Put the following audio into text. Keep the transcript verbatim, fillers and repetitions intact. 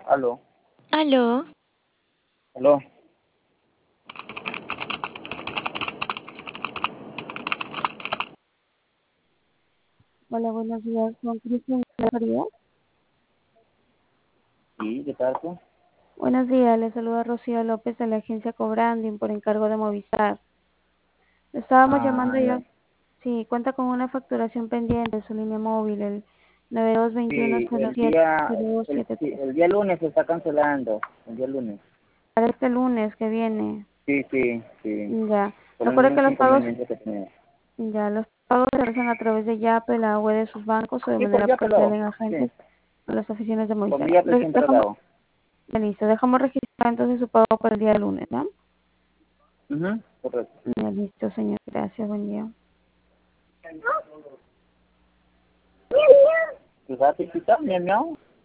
Aló, Aló, aló. Hola, buenos días, con Cristian Farías. Sí, ¿qué tal tú? Buenos días, le saluda Rocío López de la agencia Cobranding por encargo de Movistar. Le estábamos Ah, llamando ya, ya. sí, cuenta con una facturación pendiente de su línea móvil, el nueve dos dos uno Sí, cero el siete día, cero dos el, siete sí, tres. el día lunes se está cancelando, el día lunes. Para este lunes que viene, Sí, sí, sí, ya. por Recuerde que unos los pagos, inconvenientes que tenía. ya, los pagos se realizan a través de Yape, la web de sus bancos o de Sí, por manera día parcial pelado, en sí, agentes o las oficinas de por Movistar. día pues Re- siempre lo Dejamos, hago. ya listo, dejamos registrar entonces su pago para el día lunes, ¿no? Ujú, correcto. Ya listo, señor. Gracias, buen día. ¿Tu gato, chiquita, miau, miau?